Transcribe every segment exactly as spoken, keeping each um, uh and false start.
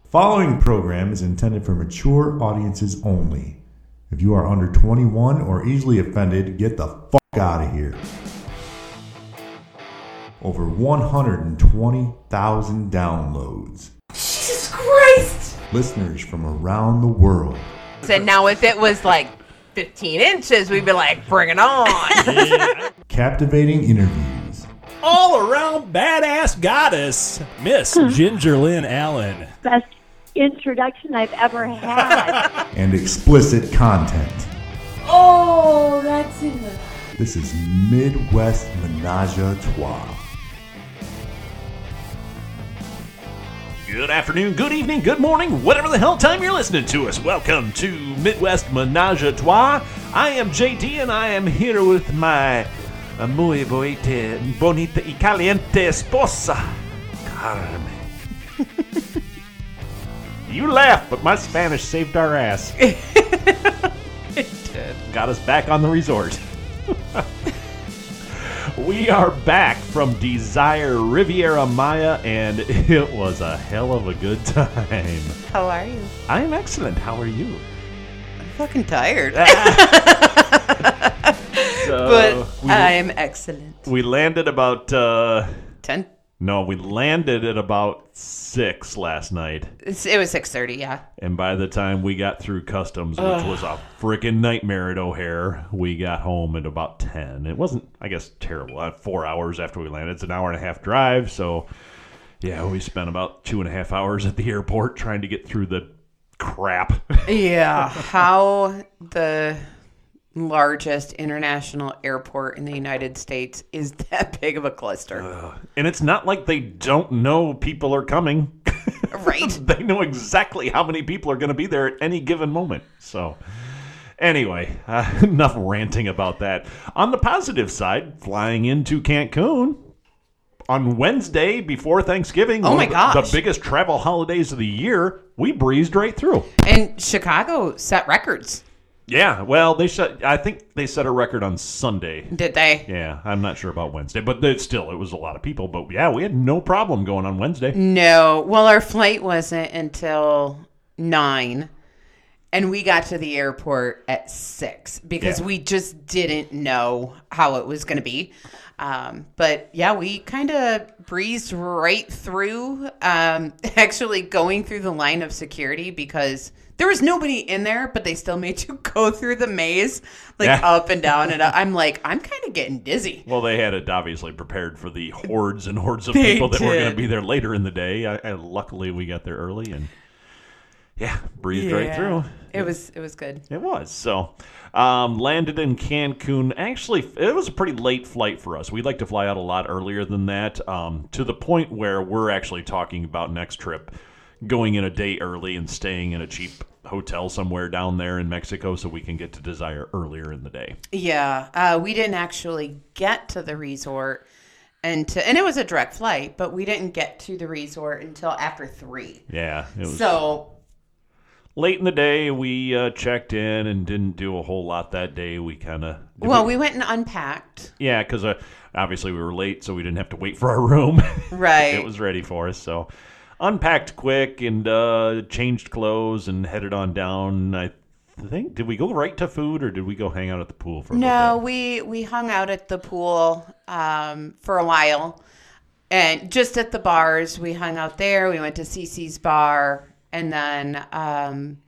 Following program is intended for mature audiences only. If you are under twenty-one or easily offended, get the fuck out of here. Over one hundred twenty thousand downloads. Jesus Christ! Listeners from around the world. And now if it was like fifteen inches, we'd be like, bring it on. Yeah. Captivating interviews. All around badass goddess, Miss Ginger Lynn Allen. Best introduction I've ever had. And explicit content. Oh, that's it. This is Midwest Menage a Trois. Good afternoon, good evening, good morning, whatever the hell time you're listening to us. Welcome to Midwest Menage a Trois. I am J D and I am here with my uh, muy bonita, bonita y caliente esposa, Carmen. You laugh, but my Spanish saved our ass. It did. Got us back on the resort. We are back from Desire Riviera Maya, and it was a hell of a good time. How are you? I am excellent. How are you? I'm fucking tired. So but we, I'm excellent. We landed about... Uh, Ten? no, we landed at about six last night. It's, it was six thirty, yeah. And by the time we got through customs, which Ugh. was a freaking nightmare at O'Hare, we got home at about ten. It wasn't, I guess, terrible. Uh, Four hours after we landed. It's an hour and a half drive. So, yeah, we spent about two and a half hours at the airport trying to get through the crap. Yeah, how the largest international airport in the United States is that big of a cluster. Uh, and it's not like they don't know people are coming. Right. They know exactly how many people are going to be there at any given moment. So, anyway, uh, enough ranting about that. On the positive side, flying into Cancun on Wednesday before Thanksgiving, Oh one my of the, gosh. the biggest travel holidays of the year, we breezed right through. And Chicago set records. Yeah, well, they set, I think they set a record on Sunday. Did they? Yeah, I'm not sure about Wednesday, but it, still, it was a lot of people. But yeah, we had no problem going on Wednesday. No. Well, our flight wasn't until nine, and we got to the airport at six because Yeah. we just didn't know how it was going to be. Um, but yeah, we kind of breezed right through, um, actually going through the line of security because there was nobody in there, but they still made you go through the maze, like Yeah. up and down. And I'm like, I'm kind of getting dizzy. Well, they had it obviously prepared for the hordes and hordes of They people that were going to did. be there later in the day. I, I, luckily, we got there early and, yeah, breezed right through. It was it was good. It was. So, um, landed in Cancun. Actually, it was a pretty late flight for us. We'd like to fly out a lot earlier than that, um, to the point where we're actually talking about next trip going in a day early and staying in a cheap hotel somewhere down there in Mexico so we can get to Desire earlier in the day. Yeah, uh, we didn't actually get to the resort, and to, and it was a direct flight, but we didn't get to the resort until after three. Yeah. It was So late in the day. We uh, checked in and didn't do a whole lot that day. We kind of... Well, we went and unpacked. Yeah, because uh, obviously we were late, so we didn't have to wait for our room. Right. It was ready for us, so... Unpacked quick and uh, changed clothes and headed on down. I think, did we go right to food or did we go hang out at the pool for a No, little bit? we, we hung out at the pool um, for a while. And just at the bars, we hung out there. We went to Cece's bar. And then um,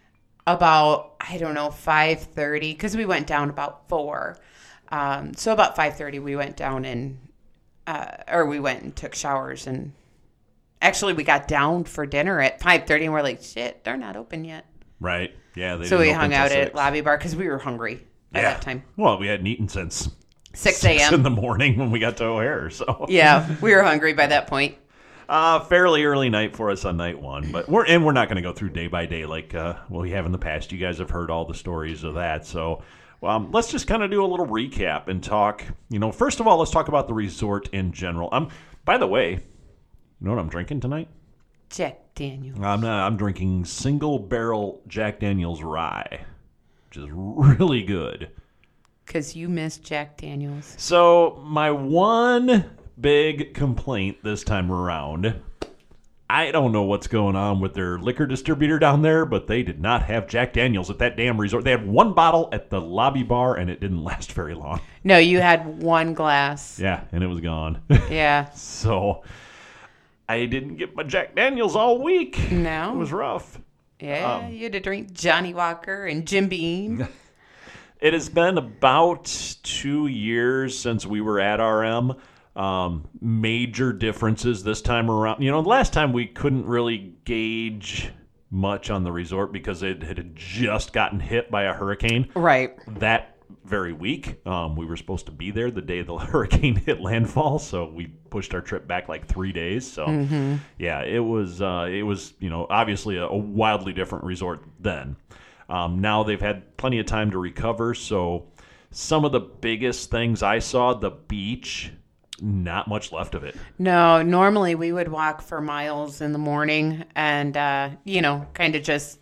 about, I don't know, five thirty, because we went down about four. Um, so about five thirty, we went down and, uh, or we went and took showers. And actually, we got down for dinner at five thirty, and we're like, shit, they're not open yet. Right. Yeah. They So didn't we open hung till out six. at Lobby Bar because we were hungry at Yeah. that time. Well, we hadn't eaten since six in a.m. the morning when we got to O'Hare. So Yeah, we were hungry by that point. Uh, fairly early night for us on night one, but we're and we're not going to go through day by day like uh, well, we have in the past. You guys have heard all the stories of that, so um, let's just kind of do a little recap and talk. You know, first of all, let's talk about the resort in general. Um, by the way, you know what I'm drinking tonight? Jack Daniels. I'm not, I'm drinking single barrel Jack Daniels rye, which is really good. Because you missed Jack Daniels. So my one big complaint this time around, I don't know what's going on with their liquor distributor down there, but they did not have Jack Daniels at that damn resort. They had one bottle at the lobby bar, and it didn't last very long. No, you had one glass. Yeah, and it was gone. Yeah. So I didn't get my Jack Daniels all week. No. It was rough. Yeah, Um, you had to drink Johnny Walker and Jim Beam. It has been about two years since we were at R M. Um, major differences this time around. You know, the last time we couldn't really gauge much on the resort because it had just gotten hit by a hurricane. Right. That very week, um, we were supposed to be there the day the hurricane hit landfall, so we pushed our trip back like three days. So, mm-hmm. yeah, it was uh, it was you know obviously a, a wildly different resort then. Um, now they've had plenty of time to recover. So, some of the biggest things I saw, the beach. Not much left of it. No, normally we would walk for miles in the morning and, uh, you know, kind of just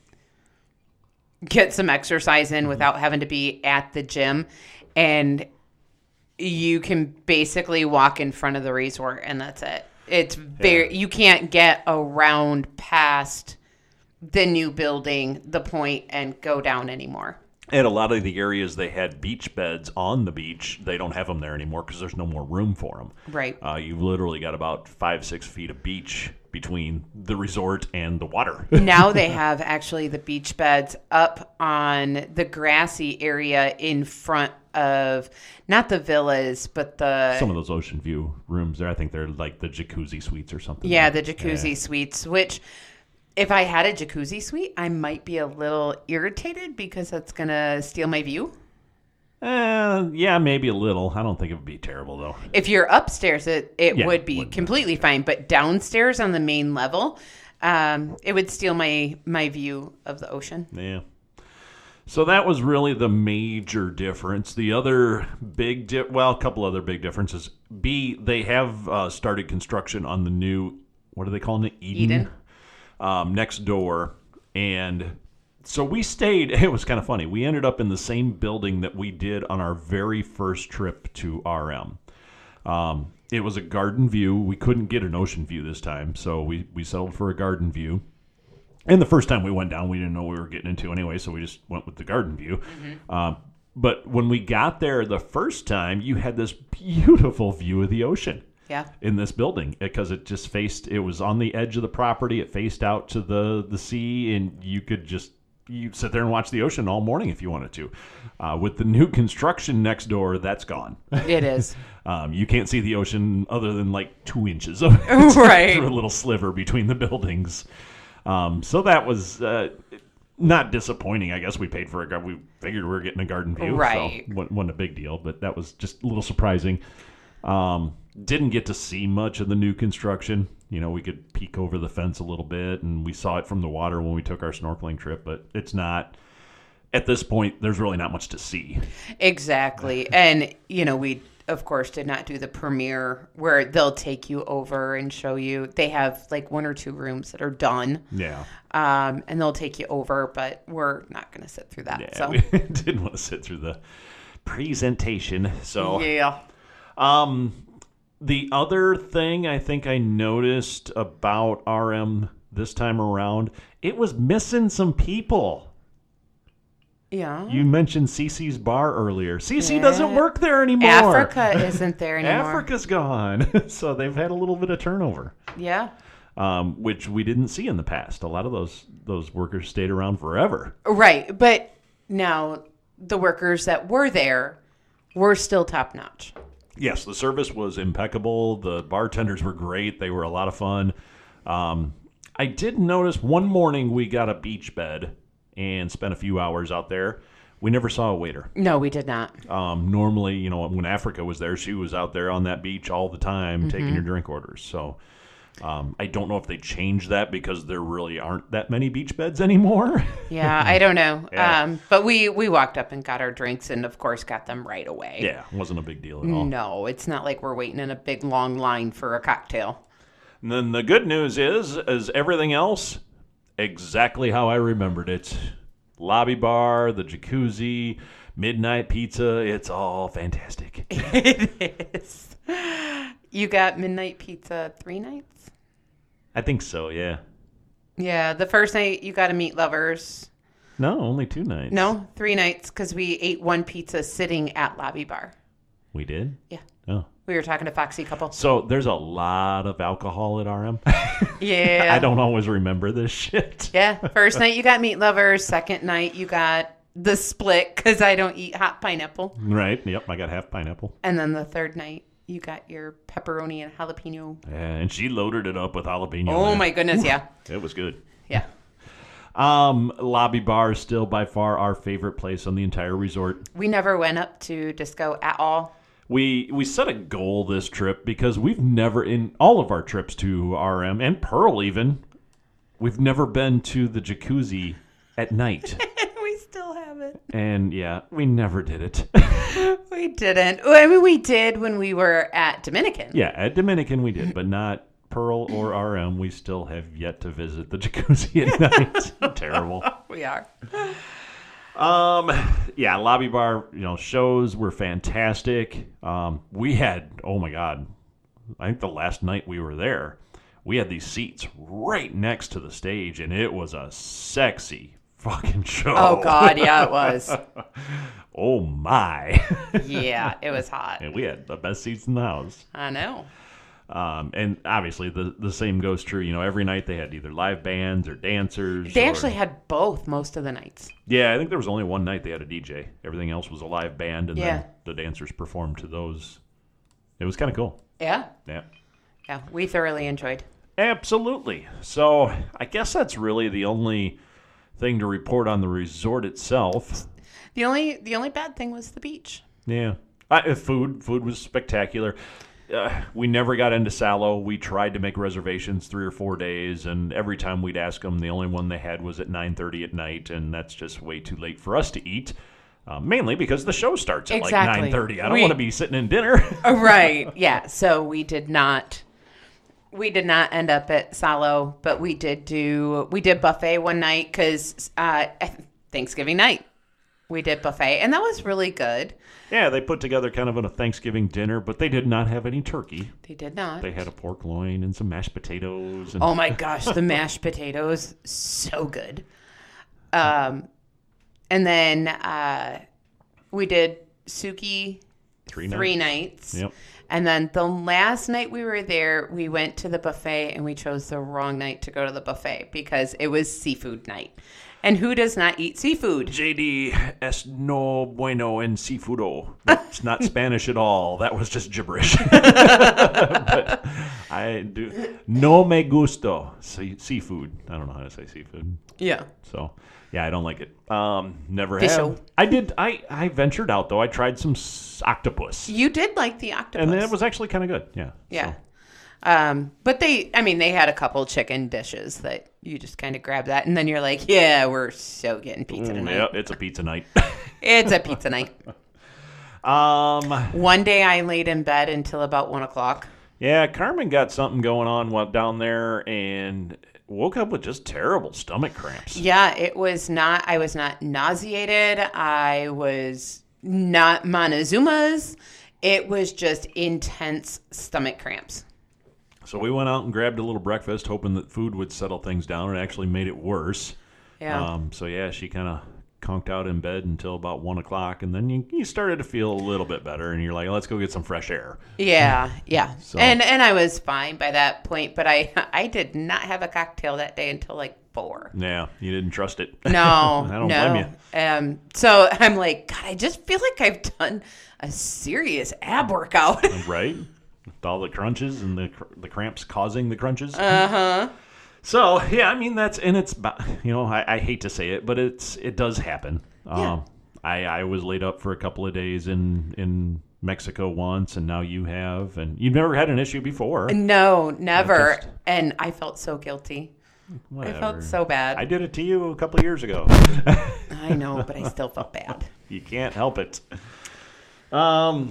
get some exercise in mm-hmm. without having to be at the gym. And you can basically walk in front of the resort and that's it. It's very, yeah. You can't get around past the new building, the point, and go down anymore. And a lot of the areas they had beach beds on the beach, they don't have them there anymore because there's no more room for them. Right. Uh, you've literally got about five, six feet of beach between the resort and the water. Now they have actually the beach beds up on the grassy area in front of, not the villas, but the... Some of those ocean view rooms there, I think they're like the jacuzzi suites or something. Yeah, the jacuzzi yeah. suites, which... If I had a jacuzzi suite, I might be a little irritated because that's going to steal my view. Uh, yeah, maybe a little. I don't think it would be terrible, though. If you're upstairs, it, it yeah, would be completely fine. But downstairs on the main level, um, it would steal my, my view of the ocean. Yeah. So that was really the major difference. The other big, di- well, a couple other big differences. B, they have uh, started construction on the new, what are they calling it? Eden? Eden. Um, next door, and so we stayed. It was kind of funny. We ended up in the same building that we did on our very first trip to R M. Um, it was a garden view. We couldn't get an ocean view this time, so we, we settled for a garden view. And the first time we went down, we didn't know what we were getting into anyway, so we just went with the garden view. Mm-hmm. Um, but when we got there the first time, you had this beautiful view of the ocean. Yeah. In this building, because it just faced, it was on the edge of the property. It faced out to the, the sea, and you could just you sit there and watch the ocean all morning if you wanted to. Uh, with the new construction next door, that's gone. It is. um, you can't see the ocean other than like two inches of it. Right. Through a little sliver between the buildings. Um, so that was uh, not disappointing. I guess we paid for a garden. We figured we were getting a garden view. Right. So wasn't, wasn't a big deal, but that was just a little surprising. Um, didn't get to see much of the new construction. You know, we could peek over the fence a little bit, and we saw it from the water when we took our snorkeling trip, but it's not, at this point, there's really not much to see. Exactly. And, you know, we, of course, did not do the premiere where they'll take you over and show you. They have like one or two rooms that are done. Yeah. Um, and they'll take you over, but we're not going to sit through that. Yeah, so we didn't want to sit through the presentation. So, yeah. Um, the other thing I think I noticed about R M this time around, it was missing some people. Yeah. You mentioned Cece's Bar earlier. Cece yeah. doesn't work there anymore. Africa isn't there anymore. Africa's gone. So they've had a little bit of turnover. Yeah. Um, which we didn't see in the past. A lot of those those workers stayed around forever. Right. But now the workers that were there were still top notch. Yes, the service was impeccable. The bartenders were great. They were a lot of fun. Um, I did notice one morning we got a beach bed and spent a few hours out there. We never saw a waiter. No, we did not. Um, normally, you know, when Africa was there, she was out there on that beach all the time mm-hmm. taking your drink orders. So um, I don't know if they changed that because there really aren't that many beach beds anymore. Yeah, I don't know. Yeah. Um, but we, we walked up and got our drinks and, of course, got them right away. Yeah, it wasn't a big deal at all. No, it's not like we're waiting in a big, long line for a cocktail. And then the good news is, is everything else exactly how I remembered it. Lobby bar, the jacuzzi, midnight pizza. It's all fantastic. It is. You got midnight pizza three nights? I think so, yeah. Yeah, the first night you got to meet lovers. No, only two nights. No, three nights because we ate one pizza sitting at Lobby Bar. We did? Yeah. Oh. We were talking to Foxy couple. So there's a lot of alcohol at R M. Yeah. I don't always remember this shit. Yeah. First night you got meat lovers. Second night you got the split because I don't eat hot pineapple. Right. Yep. I got half pineapple. And then the third night you got your pepperoni and jalapeno. Yeah, and she loaded it up with jalapeno. Oh man. my goodness. Yeah. It was good. Yeah. Um, Lobby Bar is still by far our favorite place on the entire resort. We never went up to Disco at all. We we set a goal this trip because we've never, in all of our trips to R M and Pearl even, we've never been to the jacuzzi at night. We still haven't. And yeah, we never did it. We didn't. Well, I mean, we did when we were at Dominican. Yeah, at Dominican we did, but not Pearl or R M. We still have yet to visit the jacuzzi at night. Terrible. We are. Um, yeah, Lobby Bar, you know, shows were fantastic. Um, we had, oh my God, I think the last night we were there, we had these seats right next to the stage, and it was a sexy fucking show. Oh, God, yeah, it was. Oh, my. Yeah, it was hot. And we had the best seats in the house. I know. Um, and obviously the, the same goes true. You know, every night they had either live bands or dancers. They or, actually had both most of the nights. Yeah, I think there was only one night they had a D J. Everything else was a live band, and Yeah. then the dancers performed to those. It was kind of cool. Yeah. Yeah. Yeah, we thoroughly enjoyed. Absolutely. So I guess that's really the only thing to report on the resort itself. The only the only bad thing was the beach. Yeah. Uh, food. Food was spectacular. Uh, we never got into Salo. We tried to make reservations three or four days, and every time we'd ask them, the only one they had was at nine thirty at night, and that's just way too late for us to eat, uh, mainly because the show starts at Exactly. like nine thirty. I don't We- want to be sitting in dinner. Oh, right. Yeah. So we did not we did not end up at Salo, but we did do we did buffet one night because uh, Thanksgiving night we did buffet, and that was really good. Yeah, they put together kind of a Thanksgiving dinner, but they did not have any turkey. They did not. They had a pork loin and some mashed potatoes. And Oh my gosh, the mashed potatoes, so good. Um, and then uh, we did Suki Three three nights. nights. Yep. And then the last night we were there, we went to the buffet, and we chose the wrong night to go to the buffet because it was seafood night. And who does not eat seafood? J D es no bueno en seafoodo. That's not Spanish at all. That was just gibberish. But I do. No me gusto. See, seafood. I don't know how to say seafood. Yeah. So, yeah, I don't like it. Um, never Fisho. have. I did. I, I ventured out, though. I tried some s- octopus. You did like the octopus. And it was actually kind of good. Yeah. Yeah. So, Um, but they, I mean, they had a couple chicken dishes that you just kind of grab that, and then you're like, yeah, we're so getting pizza mm, tonight. yeah, it's a pizza night. It's a pizza night. um, One day I laid in bed until about one o'clock. yeah, Carmen got something going on while down there and woke up with just terrible stomach cramps. Yeah, it was not, I was not nauseated. I was not Montezuma's. It was just intense stomach cramps. So we went out and grabbed a little breakfast, hoping that food would settle things down. It actually made it worse. Yeah. Um, so yeah, she kind of conked out in bed until about one o'clock, and then you, you started to feel a little bit better, and you're like, let's go get some fresh air. Yeah, yeah. So- And and I was fine by that point, but I I did not have a cocktail that day until like four. Yeah, you didn't trust it. No, I don't no. blame you. Um, so I'm like, God, I just feel like I've done a serious ab workout. Right? With all the crunches and the cr- the cramps causing the crunches. Uh huh. So yeah, I mean that's and it's bo- you know I, I hate to say it, but it's it does happen. Yeah. Um, I I was laid up for a couple of days in in Mexico once, and now you have, and you've never had an issue before. No, never. just- And I felt so guilty. Whatever. I felt so bad. I did it to you a couple of years ago. I know, but I still felt bad. You can't help it. Um,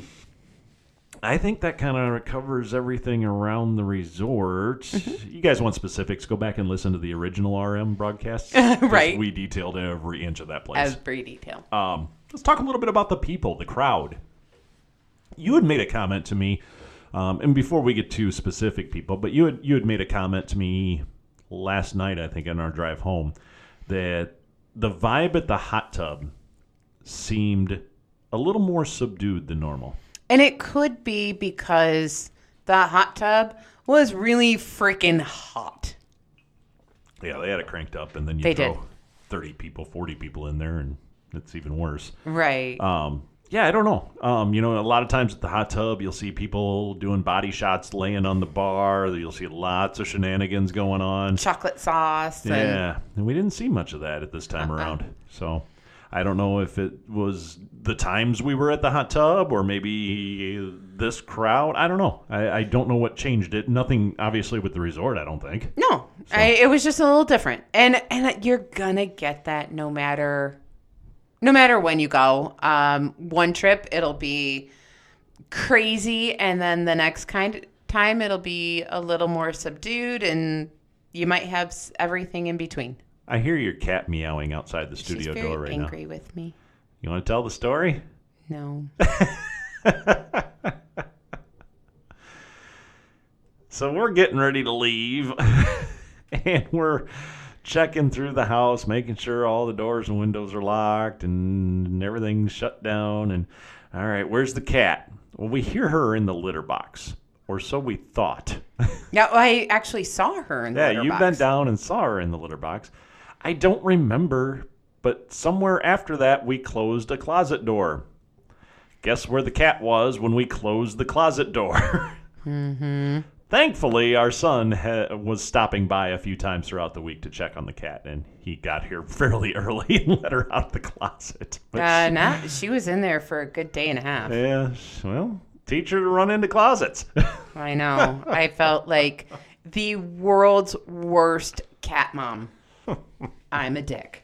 I think that kind of covers everything around the resort. Mm-hmm. You guys want specifics? Go back and listen to the original R M broadcasts. 'Cause Right. We detailed every inch of that place. Every detail. Um, let's talk a little bit about the people, the crowd. You had made a comment to me Um, and before we get to specific people, but you had you had made a comment to me last night, I think, on our drive home, that the vibe at the hot tub seemed a little more subdued than normal. And it could be because the hot tub was really freaking hot. Yeah, they had it cranked up, and then you They throw did. thirty people, forty people in there, and it's even worse. Right. Um, yeah, I don't know. Um, you know, a lot of times at the hot tub, you'll see people doing body shots laying on the bar. You'll see lots of shenanigans going on. Chocolate sauce. And Yeah, and we didn't see much of that at this time Uh-uh. around. So I don't know if it was the times we were at the hot tub or maybe this crowd. I don't know. I, I don't know what changed it. Nothing, obviously, with the resort, I don't think. No, I, it was just a little different. And and you're going to get that no matter no matter when you go. Um, one trip, it'll be crazy. And then the next kind of time, it'll be a little more subdued. And you might have s- everything in between. I hear your cat meowing outside the She's studio very door right now. angry with me. You want to tell the story? No. So we're getting ready to leave, and we're checking through the house, making sure all the doors and windows are locked and everything's shut down. And all right, where's the cat? Well, we hear her in the litter box, or so we thought. Yeah, I actually saw her in the Yeah, litter you box. bent down and saw her in the litter box. I don't remember, but somewhere after that, we closed a closet door. Guess where the cat was when we closed the closet door? Mm-hmm. Thankfully, our son ha- was stopping by a few times throughout the week to check on the cat, and he got here fairly early and let her out of the closet. But Uh, she- not, she was in there for a good day and a half. yeah, well, teach her to run into closets. I know. I felt like the world's worst cat mom. I'm a dick.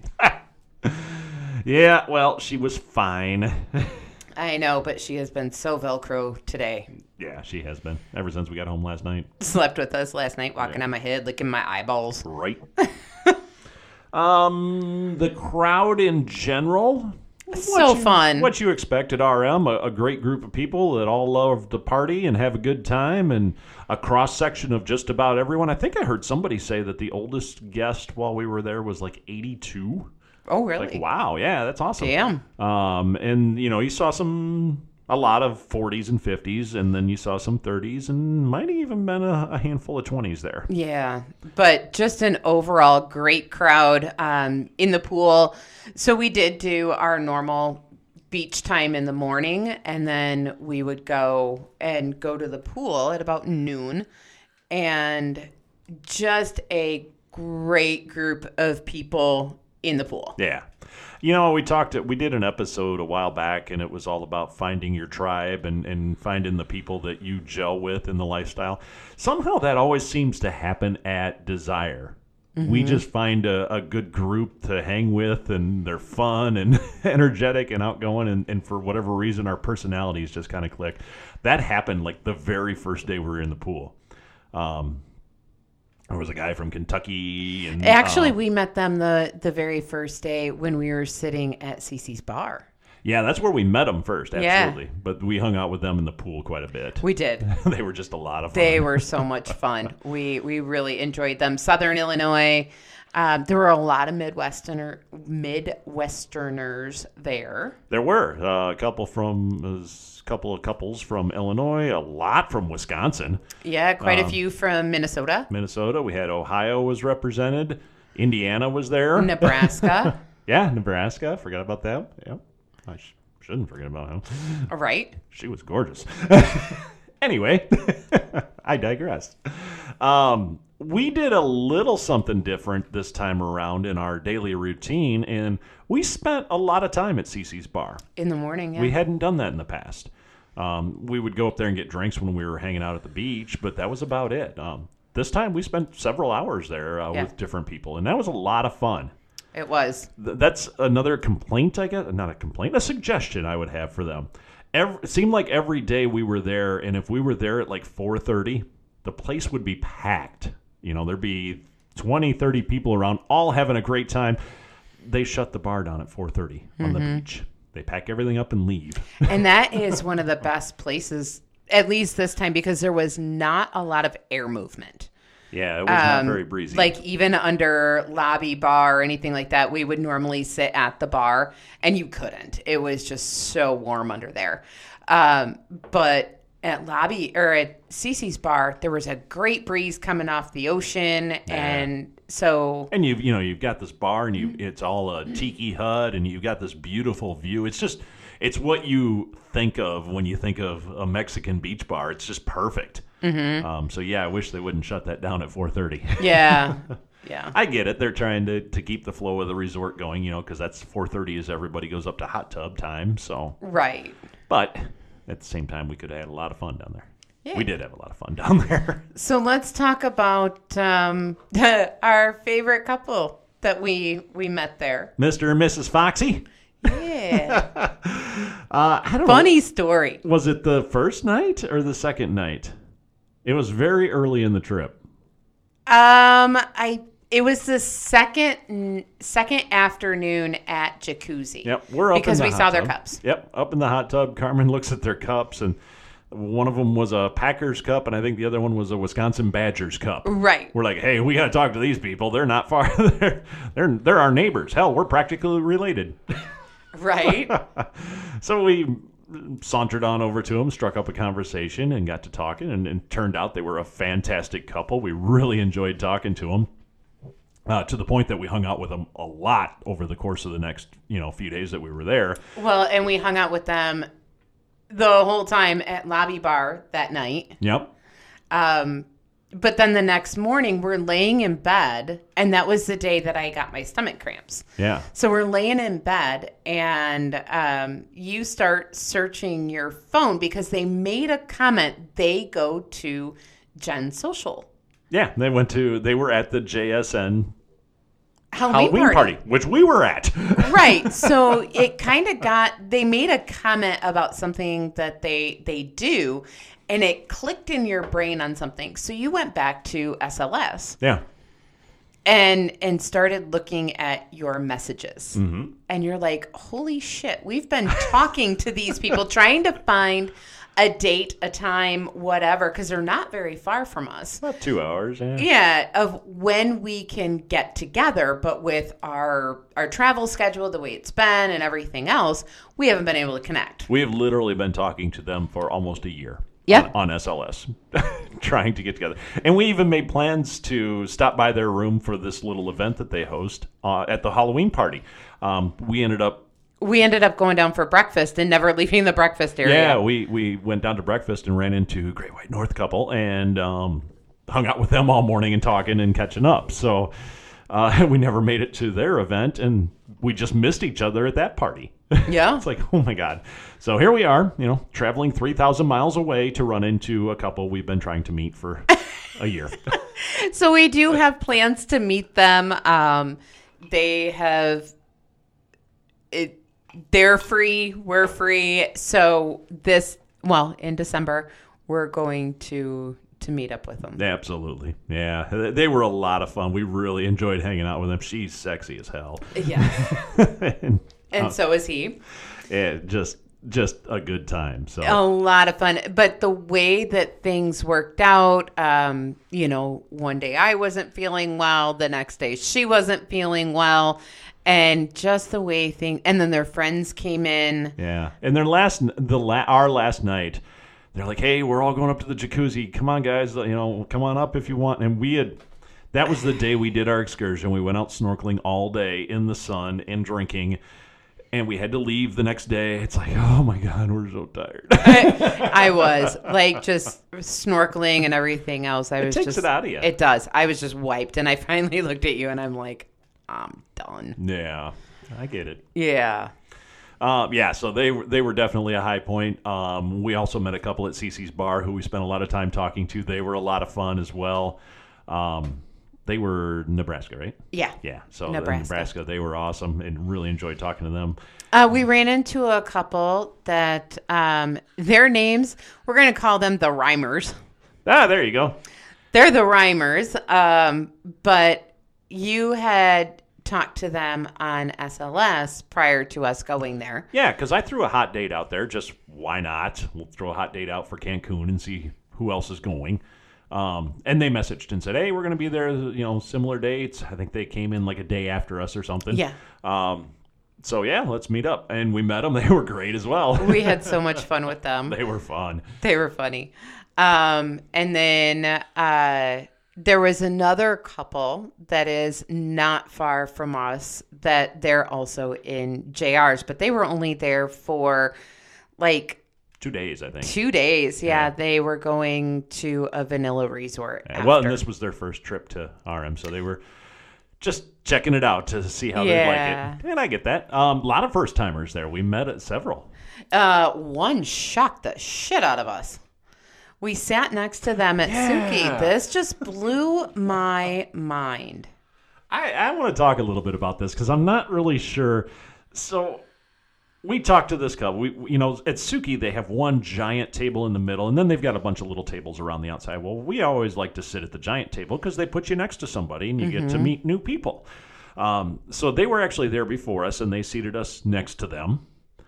Yeah, well, she was fine. I know, but she has been so Velcro today. Yeah, she has been ever since we got home last night. Slept with us last night, walking on my head, licking my eyeballs. Right. um, the crowd in general. So what you- fun. What you expect at R M, a, a great group of people that all love to party and have a good time, and a cross section of just about everyone. I think I heard somebody say that the oldest guest while we were there was like eighty-two. Oh, really? Like, wow, yeah, that's awesome. Damn. Um, and you know, you saw some a lot of forties and fifties, and then you saw some thirties, and might have even been a, a handful of twenties there. Yeah, but just an overall great crowd um, in the pool. So we did do our normal beach time in the morning, and then we would go and go to the pool at about noon, and just a great group of people in the pool. Yeah. You know, we talked, we did an episode a while back, and it was all about finding your tribe and, and finding the people that you gel with in the lifestyle. Somehow that always seems to happen at Desire. Mm-hmm. We just find a, a good group to hang with, and they're fun and energetic and outgoing, and, and for whatever reason, our personalities just kind of click. That happened like the very first day we were in the pool. Um, There was a guy from Kentucky. And Actually, uh, we met them the, the very first day when we were sitting at Cece's bar. yeah, that's where we met them first, Yeah. absolutely. But we hung out with them in the pool quite a bit. We did. They were just a lot of fun. They were so much fun. We we really enjoyed them. Southern Illinois. Um, there were a lot of Midwesterner Midwesterners there. There were uh, a couple from a couple of couples from Illinois, a lot from Wisconsin, Yeah, quite Um, a few from Minnesota, Minnesota. We had Ohio was represented. Indiana was there. Nebraska. Yeah, Nebraska. Forgot about that. Yeah, I sh- shouldn't forget about him. Right? She was gorgeous. Anyway, I digress. Um, we did a little something different this time around in our daily routine, and we spent a lot of time at Cece's bar. In the morning, yeah. We hadn't done that in the past. Um, we would go up there and get drinks when we were hanging out at the beach, but that was about it. Um, this time we spent several hours there uh, Yeah. with different people, and that was a lot of fun. It was. Th- That's another complaint, I guess. Not a complaint, a suggestion I would have for them. Every, it seemed like every day we were there, and if we were there at like four thirty, the place would be packed. You know, there'd be twenty, thirty people around, all having a great time. They shut the bar down at four thirty on the beach. They pack everything up and leave. And that is one of the best places at least this time, because there was not a lot of air movement. Yeah, it was not very breezy. Like even under lobby bar or anything like that, we would normally sit at the bar, and you couldn't. It was just so warm under there. Um, but at lobby or at Cece's bar, there was a great breeze coming off the ocean, yeah. and so and you've you know you've got this bar, and you it's all a tiki hut, and you've got this beautiful view. It's just it's what you think of when you think of a Mexican beach bar. It's just perfect. Mm-hmm. Um, so yeah, I wish they wouldn't shut that down at four thirty. Yeah, yeah. I get it. They're trying to, to keep the flow of the resort going, you know, because that's four thirty is everybody goes up to hot tub time. So right. But at the same time, we could have had a lot of fun down there. Yeah. We did have a lot of fun down there. So let's talk about um, our favorite couple that we we met there, Mister and Missus Foxy. Yeah. uh, I don't Funny know. story. Was it the first night or the second night? It was very early in the trip. Um, I it was the second second afternoon at Jacuzzi. Yep, we're up because in the we hot saw tub. their cups. Yep, up in the hot tub. Carmen looks at their cups, and one of them was a Packers cup, and I think the other one was a Wisconsin Badgers cup. Right. We're like, hey, we got to talk to these people. They're not far. they're, they're they're our neighbors. Hell, we're practically related. Right. So we sauntered on over to them, struck up a conversation, and got to talking, and it turned out they were a fantastic couple. We really enjoyed talking to them, uh, to the point that we hung out with them a lot over the course of the next, you know, few days that we were there. Well, and we hung out with them the whole time at Lobby Bar that night. Yep. Um, but then the next morning, we're laying in bed, and that was the day that I got my stomach cramps. Yeah. So we're laying in bed, and um, you start searching your phone because they made a comment. They go to Jen's social. Yeah, they went to, they were at the J S N Halloween, Halloween party. party, which we were at. Right. So it kind of got, they made a comment about something that they they do, and it clicked in your brain on something. So you went back to S L S. Yeah. And and started looking at your messages. Mm-hmm. And you're like, holy shit, we've been talking to these people, trying to find a date, a time, whatever, because they're not very far from us. About two hours, yeah. Yeah, of when we can get together, but with our our travel schedule, the way it's been and everything else, we haven't been able to connect. We have literally been talking to them for almost a year. Yeah. On, on S L S, trying to get together. And we even made plans to stop by their room for this little event that they host uh, at the Halloween party. Um, we ended up We ended up going down for breakfast and never leaving the breakfast area. Yeah, we, we went down to breakfast and ran into Great White North couple and um, hung out with them all morning and talking and catching up. So uh, we never made it to their event, and we just missed each other at that party. Yeah. It's like, oh my God. So here we are, you know, traveling three thousand miles away to run into a couple we've been trying to meet for a year. So we do have plans to meet them. Um, they have... It, They're free. We're free. So this, well, in December, we're going to to meet up with them. Absolutely. Yeah. They were a lot of fun. We really enjoyed hanging out with them. She's sexy as hell. Yeah. and and uh, so is he. Yeah, just just a good time. So A lot of fun. But the way that things worked out, um, you know, one day I wasn't feeling well. The next day she wasn't feeling well. And just the way things, and then their friends came in. Yeah, and their last, the la, our last night, they're like, "Hey, we're all going up to the jacuzzi. Come on, guys, you know, come on up if you want." And we had, that was the day we did our excursion. We went out snorkeling all day in the sun and drinking, and we had to leave the next day. It's like, oh my God, we're so tired. I, I was like just snorkeling and everything else. I It was takes just it out of you. It does. I was just wiped, and I finally looked at you, and I'm like, I'm done. Yeah, I get it. Yeah. Um, yeah, so they they were definitely a high point. Um, we also met a couple at Cece's Bar who we spent a lot of time talking to. They were a lot of fun as well. Um, they were Nebraska, right? Yeah. Yeah, so in Nebraska. Nebraska, they were awesome and really enjoyed talking to them. Uh, we ran into a couple that um, their names, we're going to call them the Rhymers. Ah, there you go. They're the Rhymers, um, but you had talked to them on S L S prior to us going there. Yeah, because I threw a hot date out there. Just why not? We'll throw a hot date out for Cancun and see who else is going. Um, and they messaged and said, hey, we're going to be there, you know, similar dates. I think they came in like a day after us or something. Yeah. Um, so, yeah, let's meet up. And we met them. They were great as well. We had so much fun with them. They were fun. They were funny. Um, and then uh, there was another couple that is not far from us that they're also in J R's, but they were only there for like Two days, I think. two days. Yeah, Yeah. they were going to a vanilla resort. Yeah, well, and after. this was their first trip to R M, so they were just checking it out to see how Yeah. they'd like it. And I get that. Um, a lot of first-timers there. We met at several. Uh, one shocked the shit out of us. We sat next to them at Yeah. Suki. This just blew my mind. I, I want to talk a little bit about this because I'm not really sure. So we talked to this couple. We, we- you know, at Suki, they have one giant table in the middle, and then they've got a bunch of little tables around the outside. Well, we always like to sit at the giant table because they put you next to somebody and you get to meet new people. Um, so they were actually there before us, and they seated us next to them.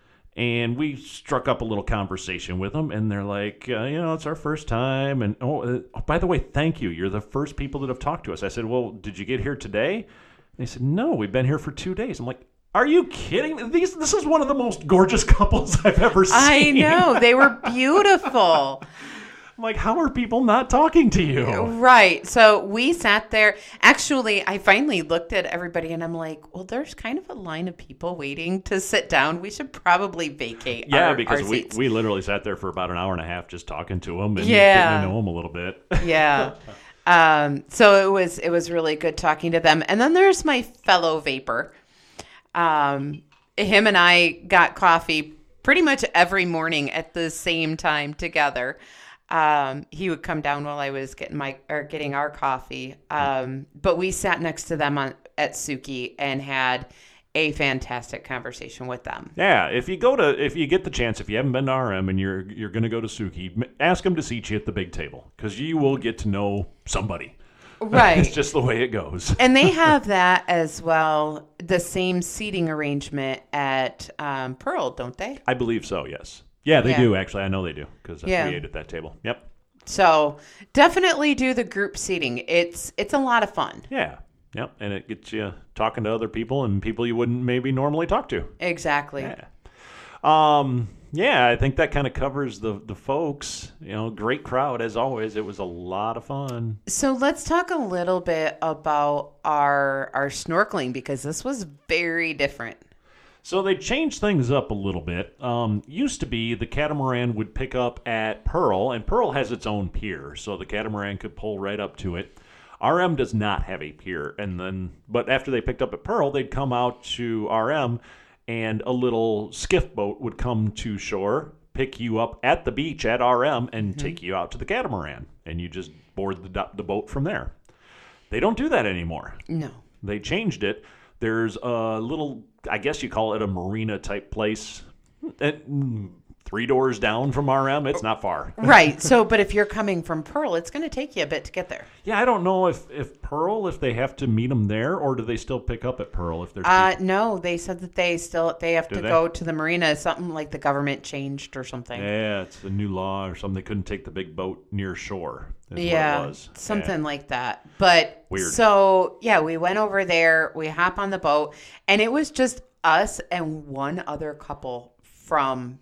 And we struck up a little conversation with them, and they're like, uh, you know, it's our first time. And, oh, uh, oh, by the way, thank you. You're the first people that have talked to us. I said, well, did you get here today? And they said, no, we've been here for two days. I'm like, are you kidding? These, this is one of the most gorgeous couples I've ever seen. I know. They were beautiful. I'm like, how are people not talking to you? Right. So we sat there. Actually, I finally looked at everybody and I'm like, well, there's kind of a line of people waiting to sit down. We should probably vacate Yeah, our, because our we, seats. we literally sat there for about an hour and a half just talking to them and Yeah. getting to know them a little bit. Yeah. Um, so it was it was really good talking to them. And then there's my fellow vapor. Um, him and I got coffee pretty much every morning at the same time together. Um, he would come down while I was getting my or getting our coffee. Um, but we sat next to them on at Suki and had a fantastic conversation with them. Yeah, if you go to, if you get the chance, if you haven't been to R M and you're you're going to go to Suki, m- ask them to seat you at the big table because you will get to know somebody. Right. It's just the way it goes. And they have that as well, the same seating arrangement at um, Pearl, don't they? I believe so. Yes. Yeah, they Yeah. do actually. I know they do because Yeah. we ate at that table. Yep. So definitely do the group seating. It's it's a lot of fun. Yeah. Yep. And it gets you talking to other people and people you wouldn't maybe normally talk to. Exactly. Yeah. Um. Yeah, I think that kind of covers the the folks. You know, great crowd as always. It was a lot of fun. So let's talk a little bit about our our snorkeling because this was very different. So they changed things up a little bit. Um, used to be the catamaran would pick up at Pearl, and Pearl has its own pier, so the catamaran could pull right up to it. R M does not have a pier, and then but after they picked up at Pearl, they'd come out to R M, and a little skiff boat would come to shore, pick you up at the beach at R M, and mm-hmm. take you out to the catamaran, and you just board the the boat from there. They don't do that anymore. No. They changed it. There's a little, I guess you call it a marina type place. It, mm, three doors down from R M. It's not far. Right. So, but if you're coming from Pearl, it's going to take you a bit to get there. Yeah, I don't know if, if Pearl, if they have to meet them there, or do they still pick up at Pearl if there's Uh, no, they said that they still they have Do to they? go to the marina. Something like the government changed or something. Yeah, it's a new law or something. They couldn't take the big boat near shore. Is Yeah, what it was. something Yeah. like that. But Weird. So yeah, we went over there. We hop on the boat, and it was just us and one other couple from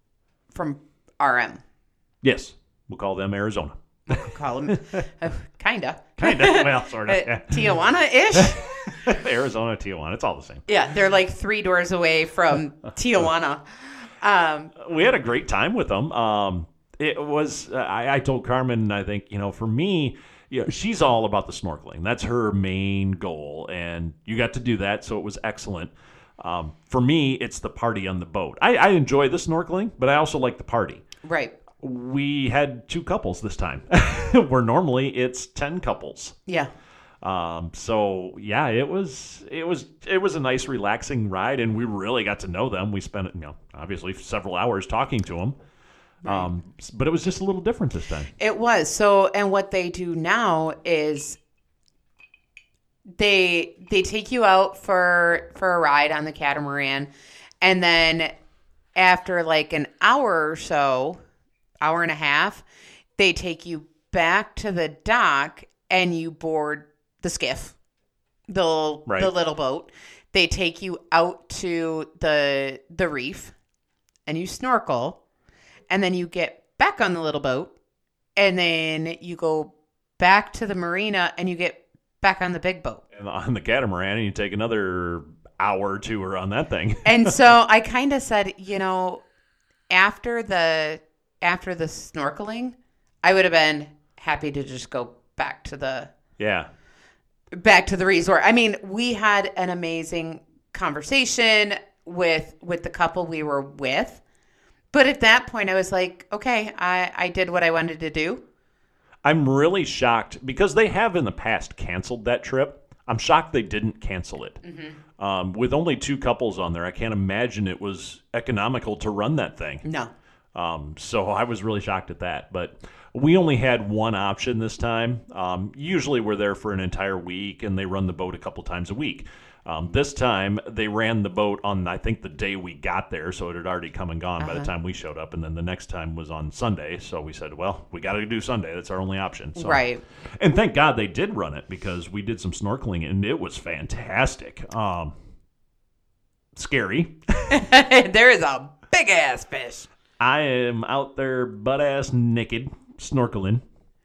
from R M. Yes, we'll call them Arizona. Call them uh, kinda, Kind of, well, sort of. Uh, Yeah. Tijuana-ish. Arizona, Tijuana, it's all the same. Yeah, they're like three doors away from Tijuana. Um, We had a great time with them. Um, it was, uh, I, I told Carmen, I think, you know, for me, you know, she's all about the snorkeling. That's her main goal. And you got to do that. So it was excellent. Um, for me, it's the party on the boat. I, I enjoy the snorkeling, but I also like the party. right. We had two couples this time, where normally it's ten couples. Yeah. Um, so yeah, it was it was it was a nice, relaxing ride, and we really got to know them. We spent, you know, obviously several hours talking to them. Right. Um, but it was just a little different this time. It was. So, and what they do now is they they take you out for for a ride on the catamaran, and then after like an hour or so, hour and a half, they take you back to the dock and you board the skiff, the Right. the little boat. They take you out to the the reef, and you snorkel, and then you get back on the little boat, and then you go back to the marina, and you get back on the big boat. And on the catamaran, and you take another hour or two on that thing. And so I kind of said, you know, after the after the snorkeling, I would have been happy to just go back to the Yeah. back to the resort. I mean, we had an amazing conversation with with the couple we were with. But at that point I was like, okay, I, I did what I wanted to do. I'm really shocked because they have in the past canceled that trip. I'm shocked they didn't cancel it. Mm-hmm. Um, with only two couples on there, I can't imagine it was economical to run that thing. No. Um, so I was really shocked at that. But we only had one option this time. Um, usually we're there for an entire week, and they run the boat a couple times a week. Um, this time they ran the boat on, I think, the day we got there, so it had already come and gone uh-huh. by the time we showed up. And then the next time was on Sunday, so we said, well, we got to do Sunday. That's our only option. So. Right. And thank God they did run it, because we did some snorkeling, and it was fantastic. Um, scary. There is a big-ass fish. I am out there butt-ass naked, snorkeling.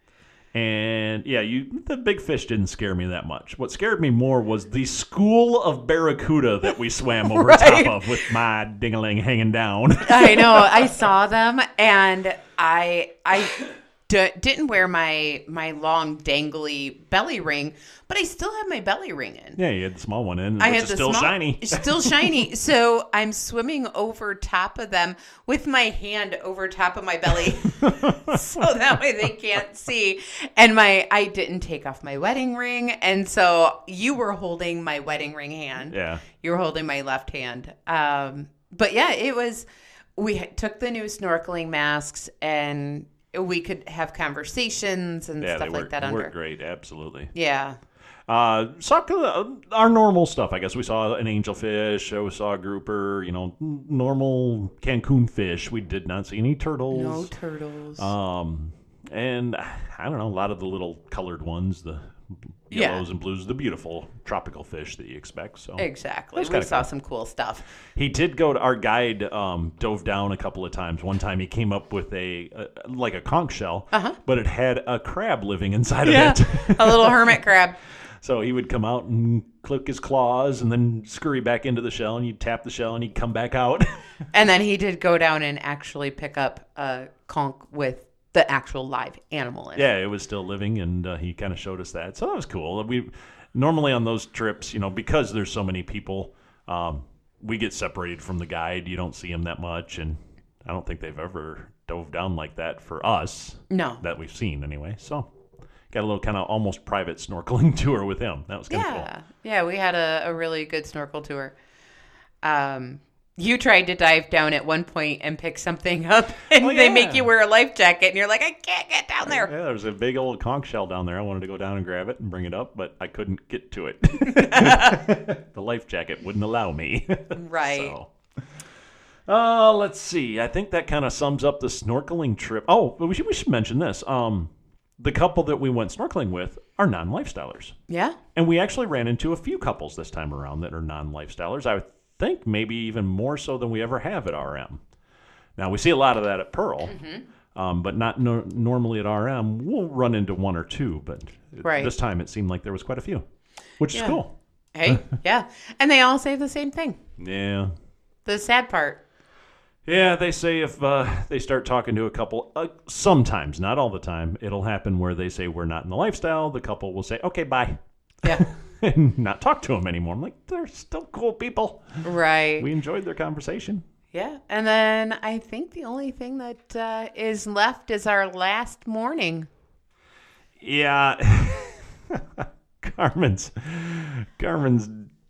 And yeah, you the big fish didn't scare me that much. What scared me more was the school of barracuda that we swam over right. top of with my ding-a-ling hanging down. I know. I saw them, and I I d- didn't wear my my long dangly belly ring, but I still have my belly ring in. Yeah, you had the small one in. I which had is the still small, shiny. Still shiny. So I'm swimming over top of them with my hand over top of my belly, so that way they can't see. And my I didn't take off my wedding ring, and so you were holding my wedding ring hand. Yeah, you were holding my left hand. Um, but yeah, it was. We took the new snorkeling masks, and we could have conversations and yeah, stuff they like work, that under. work great, absolutely. Yeah. Uh, saw our normal stuff. I guess we saw an angelfish. We saw a grouper. You know, normal Cancun fish. We did not see any turtles. No turtles. Um, and I don't know, a lot of the little colored ones, the yellows yeah. and blues, the beautiful tropical fish that you expect. So exactly, we saw cool. some cool stuff. He did go to our guide. Um, dove down a couple of times. One time he came up with a, a like a conch shell, uh-huh. but it had a crab living inside yeah, of it. A little hermit crab. So he would come out and click his claws and then scurry back into the shell, and you'd tap the shell and he'd come back out. And then he did go down and actually pick up a conch with the actual live animal in it. Yeah, it was still living, and uh, he kind of showed us that. So that was cool. We normally on those trips, you know, because there's so many people, um, we get separated from the guide. You don't see him that much, and I don't think they've ever dove down like that for us. No. That we've seen anyway. So got a little kind of almost private snorkeling tour with him. That was kind of yeah. cool. Yeah, we had a, a really good snorkel tour. Um, you tried to dive down at one point and pick something up, and oh, yeah. they make you wear a life jacket, and you're like, I can't get down there. Yeah, there was a big old conch shell down there. I wanted to go down and grab it and bring it up, but I couldn't get to it. The life jacket wouldn't allow me. Right. So. Uh, let's see. I think that kind of sums up the snorkeling trip. Oh, we should, we should mention this. Um, the couple that we went snorkeling with are non-lifestylers. Yeah. And we actually ran into a few couples this time around that are non-lifestylers. I think maybe even more so than we ever have at R M. Now, we see a lot of that at Pearl, mm-hmm. um, but not no- normally at R M. We'll run into one or two, but right. this time it seemed like there was quite a few, which yeah. is cool. Hey, yeah. And they all say the same thing. Yeah. The sad part. Yeah, they say if uh, they start talking to a couple, uh, sometimes, not all the time, it'll happen where they say we're not in the lifestyle. The couple will say, okay, bye. Yeah. And not talk to them anymore. I'm like, they're still cool people. Right. We enjoyed their conversation. Yeah. And then I think the only thing that uh, is left is our last morning. Yeah. Carmen's, Carmen's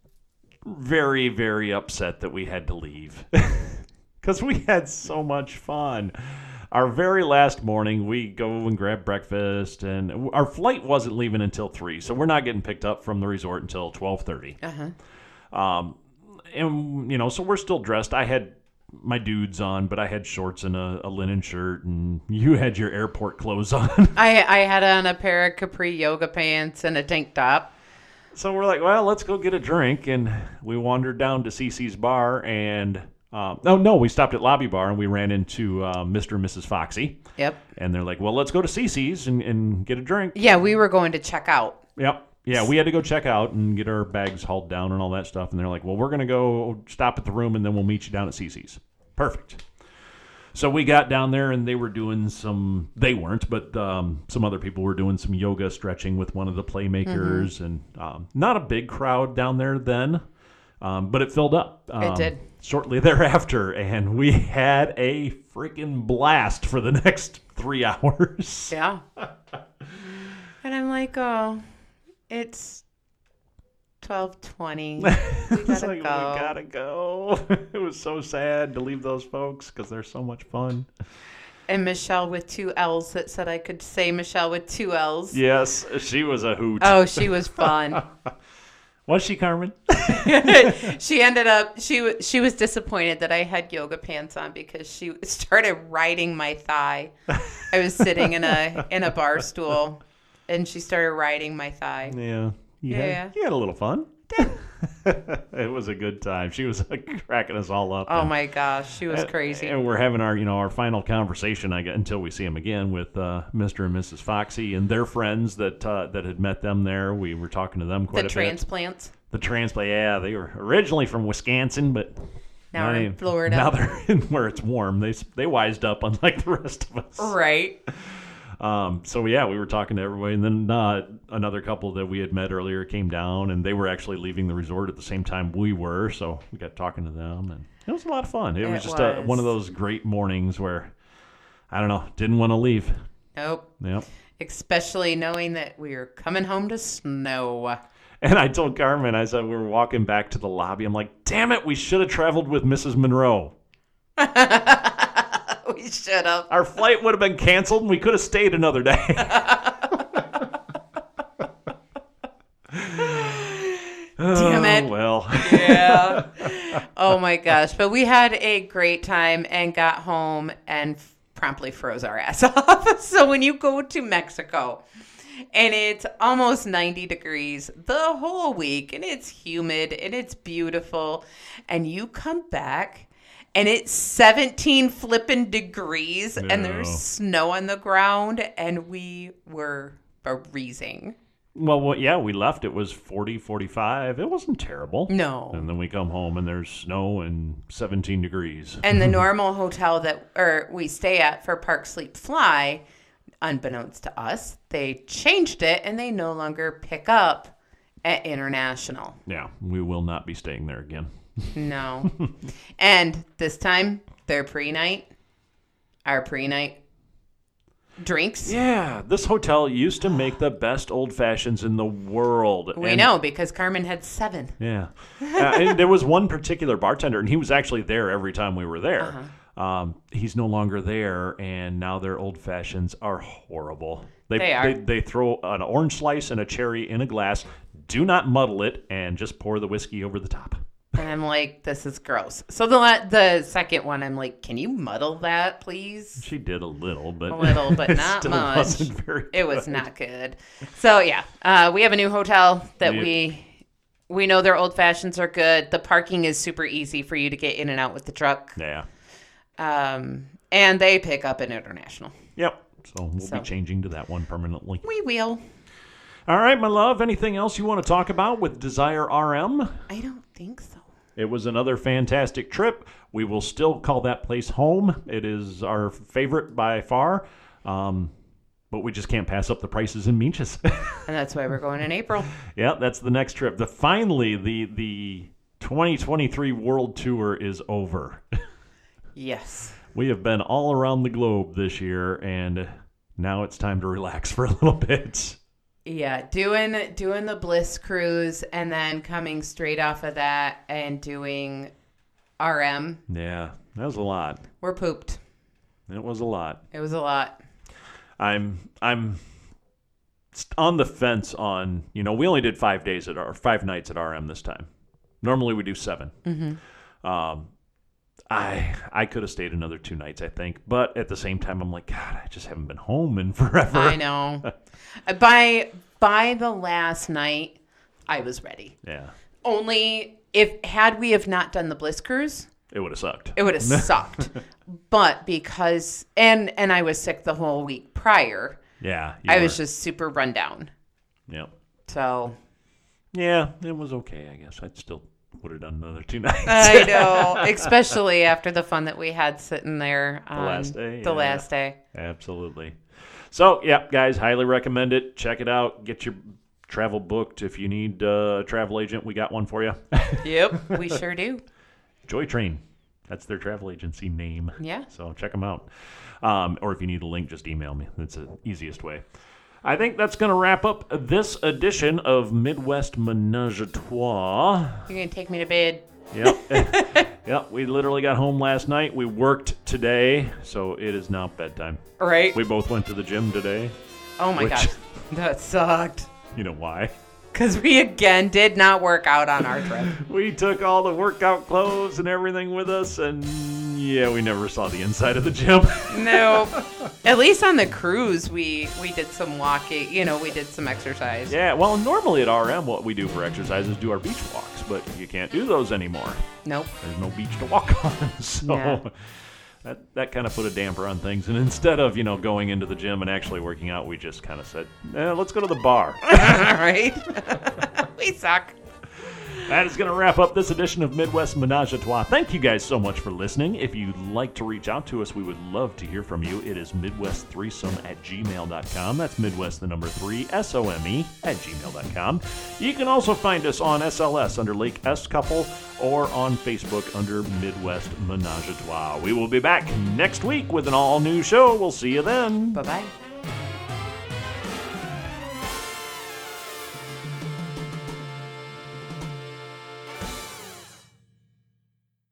very, very upset that we had to leave. Because we had so much fun. our very last morning, we go and grab breakfast, and our flight wasn't leaving until three, so we're not getting picked up from the resort until twelve thirty. Uh-huh. Um, and, you know, so we're still dressed. I had my dudes on, but I had shorts and a, a linen shirt, and you had your airport clothes on. I, I had on a pair of capri yoga pants and a tank top. So we're like, well, let's go get a drink, and we wandered down to Cece's bar, and um, oh no, we stopped at Lobby Bar, and we ran into uh, Mister and Missus Foxy. Yep. And they're like, well, let's go to Cece's and, and get a drink. Yeah, we were going to check out. Yep. Yeah, we had to go check out and get our bags hauled down and all that stuff, and they're like, well, we're going to go stop at the room, and then we'll meet you down at Cece's. Perfect. So we got down there, and they were doing some, they weren't, but um, some other people were doing some yoga stretching with one of the playmakers, mm-hmm. and um, not a big crowd down there then, um, but it filled up. Um, it did. Shortly thereafter, and we had a freaking blast for the next three hours. Yeah. And I'm like, oh, it's twelve twenty. We gotta like, go. We gotta go. It was so sad to leave those folks because they're so much fun. And Michelle with two L's that said I could say Michelle with two L's. Yes, she was a hoot. Oh, she was fun. Was she, Carmen? She ended up, she, w- she was disappointed that I had yoga pants on because she started riding my thigh. I was sitting in a in a bar stool, and she started riding my thigh. Yeah. You yeah. Had, you had a little fun. It was a good time. She was uh, cracking us all up. Oh, and, my gosh. She was crazy. And we're having our, you know, our final conversation I get, until we see them again with uh, Mister and Missus Foxy and their friends that uh, that had met them there. We were talking to them quite the a bit. The transplants. The transplant, yeah. They were originally from Wisconsin, but now we're in Florida. Now they're in where it's warm. They, they wised up unlike the rest of us. Right. Um, so yeah, we were talking to everybody, and then uh, another couple that we had met earlier came down, and they were actually leaving the resort at the same time we were. So we got talking to them, and it was a lot of fun. It, it was just was. A, one of those great mornings where I don't know, didn't want to leave. Nope. Yep. Especially knowing that we were coming home to snow. And I told Carmen, I said we were walking back to the lobby. I'm like, damn it, we should have traveled with Missus Monroe. We should have. Our flight would have been canceled, and we could have stayed another day. Damn it. Oh, well. Yeah. Oh, my gosh. But we had a great time and got home and f- promptly froze our ass off. So when you go to Mexico and it's almost ninety degrees the whole week, and it's humid and it's beautiful, and you come back and it's seventeen flipping degrees, no. and there's snow on the ground, and we were freezing. Well, well, yeah, we left. It was forty, forty-five. It wasn't terrible. No. And then we come home, and there's snow and seventeen degrees. And the normal hotel that or we stay at for Park Sleep Fly, unbeknownst to us, they changed it, and they no longer pick up at International. Yeah, we will not be staying there again. No. And this time, their pre-night, our pre-night drinks. Yeah, this hotel used to make the best old fashions in the world. We and, know because Carmen had seven. Yeah. uh, and there was one particular bartender, and he was actually there every time we were there. Uh-huh. Um, he's no longer there, and now their old fashions are horrible. They, they are. They, they throw an orange slice and a cherry in a glass, do not muddle it, and just pour the whiskey over the top. And I'm like, this is gross. So the la- the second one, I'm like, can you muddle that, please? She did a little, but a little, but not still much. Wasn't very good. It was not good. So yeah, uh, we have a new hotel that Yep. we we know their old fashions are good. The parking is super easy for you to get in and out with the truck. Yeah. Um, and they pick up an International. Yep. So we'll So. be changing to that one permanently. We will. All right, my love. Anything else you want to talk about with Desire R M? I don't think so. It was another fantastic trip. We will still call that place home. It is our favorite by far. Um, but we just can't pass up the prices in Meaches. And that's why we're going in April. Yeah, that's the next trip. The finally the the twenty twenty-three World Tour is over. Yes. We have been all around the globe this year, and now it's time to relax for a little bit. Yeah, doing doing the Bliss cruise and then coming straight off of that and doing R M. Yeah, that was a lot. We're pooped. It was a lot. It was a lot. I'm I'm on the fence on, you know, we only did five days at our five nights at R M this time. Normally we do seven. Mm-hmm. Um, I I could have stayed another two nights, I think, but at the same time, I'm like, God, I just haven't been home in forever. I know. by by the last night, I was ready. Yeah. Only if had we have not done the Bliss cruise, it would have sucked. It would have sucked. But because and and I was sick the whole week prior. Yeah. I were. was just super run down. Yep. So. Yeah, it was okay, I guess. I'd still would have done another two nights. I know, especially after the fun that we had sitting there the on last day. The yeah. last day. Absolutely. So, yeah, guys, highly recommend it. Check it out. Get your travel booked. If you need uh, a travel agent, we got one for you. Yep, we sure do. Joy Train. That's their travel agency name. Yeah. So check them out. Um, or if you need a link, just email me. That's the easiest way. I think that's going to wrap up this edition of Midwest Menage a Trois. You're going to take me to bed. Yep. Yep. We literally got home last night. We worked today, so it is now bedtime. Right. We both went to the gym today. Oh, my which, gosh. That sucked. You know why? Because we, again, did not work out on our trip. We took all the workout clothes and everything with us, and yeah, we never saw the inside of the gym. No. At least on the cruise, we, we did some walking. You know, we did some exercise. Yeah, well, normally at R M, what we do for exercise is do our beach walks, but you can't do those anymore. Nope. There's no beach to walk on, so... Yeah. That that kind of put a damper on things. And instead of, you know, going into the gym and actually working out, we just kind of said, eh, let's go to the bar. All right. We suck. That is going to wrap up this edition of Midwest Menage a Trois. Thank you guys so much for listening. If you'd like to reach out to us, we would love to hear from you. It is midwest threesome at gmail dot com. That's Midwest, the number three, S O M E, at gmail dot com. You can also find us on S L S under Lake S Couple or on Facebook under Midwest Menage a Trois. We will be back next week with an all-new show. We'll see you then. Bye-bye.